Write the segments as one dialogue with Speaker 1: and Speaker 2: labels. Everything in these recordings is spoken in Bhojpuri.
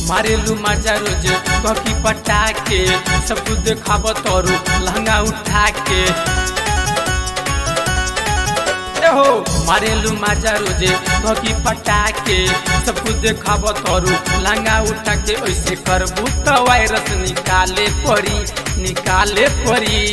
Speaker 1: मारेलू मजा रोज कॉफी पटा के सब कुछ देखाब तोरू लहंगा उठा के हो मारेलू मजा रोज कॉफी पटा के सब कुछ देखाब तोरू लहंगा उठा के ऐसे करबू तो वायरस निकाले पड़ी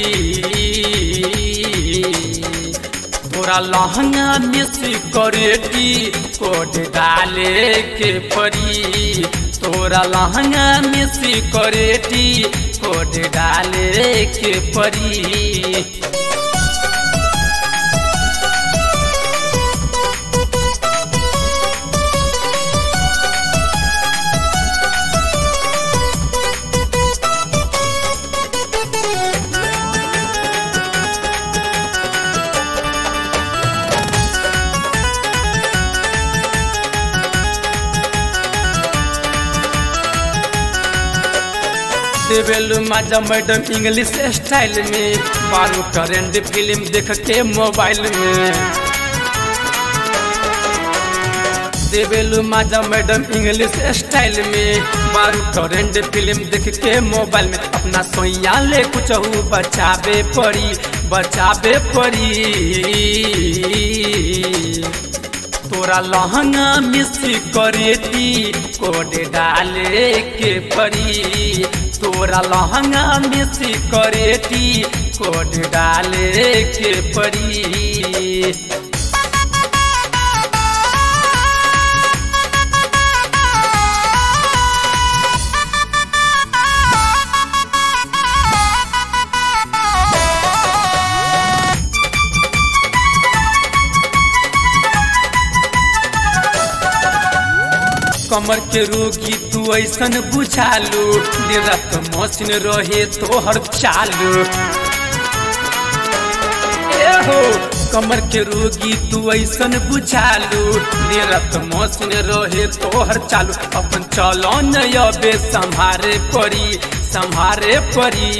Speaker 1: तोरा लहंगा में सिक्योरिटी कोड डाले के पड़ी तोरा लहंगा में सिक्योरिटी कोड डाले के पड़ी। देवेलू मजा मैडम इंग्लिश स्टाइल में बारू करेंट फिल्म देख के मोबाइल में देवेलू मजा मैडम इंग्लिश स्टाइल में बारू करेंट फिल्म देख के मोबाइल में अपना सोया ले कुछ बचावे पड़ी तोरा लहंगा में सिक्योरिटी कोड डाले के पड़ी तोरा लहंगा में सिक्योरिटी कोड डाले के पड़ी। कमर के रोगी तू ऐसन बुझालू दिन रात मशीन रहे तोहर चालू हो कमर के रोगी तू ऐसन बुझालू दिन रात मशीन रहे तोहर चालू अपन चलो नबे संभारे पड़ी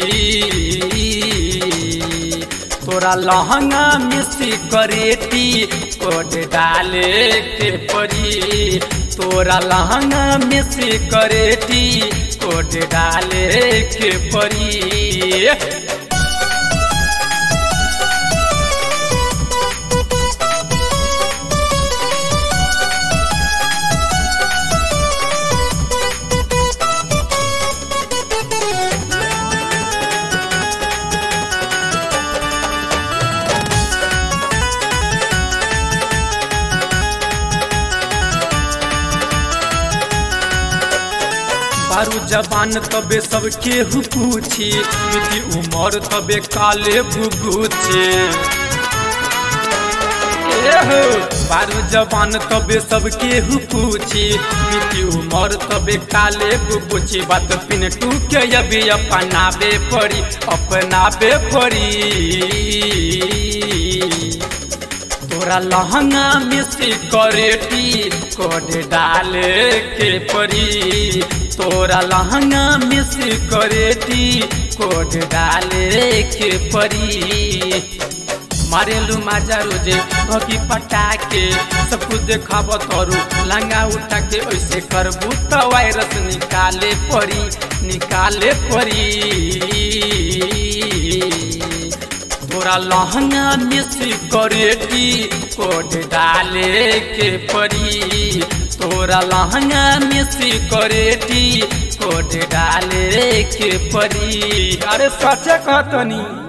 Speaker 1: तोरा लहंगा में सिक्योरिटी कोड डाले के पड़ी तोरा लहंगा में सिक्योरिटी कोड डाले के पड़ी। बारू जबान तबे सबके पूछी बीती उमर तबे काले भुगुछे बारू जबान तबे सबके पूछी बीती उमर तबे काले भुगुछे बात पिनटू के अभी अपनावे पड़ी तोरा लहंगा में सिक्योरिटी कोड डाले के पड़ी तोरा लहंगा में सिक्योरिटी कोड डाले के पड़ी। मारेलू मजा रोजे घी पटा के सब कुछ देखाब तोरू लहंगा उठा के ऐसे करबू तो वायरस निकाले पड़ी तोरा लहंगा में सिक्योरिटी कोड डाले के पड़ी तोरा लहंगा में सिक्योरिटी कोड डाले के पड़ी। अरे सच कहतनी।